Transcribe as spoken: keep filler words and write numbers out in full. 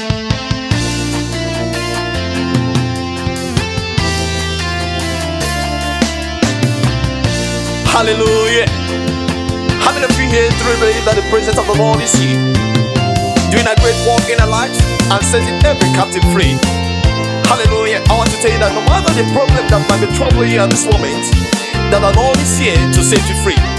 Hallelujah. How many of you here truly believe that the presence of the Lord is here, doing a great work in our lives and setting every captive free? Hallelujah. I want to tell you that no matter the problem that might be troubling you at this moment, that the Lord is here to set you free.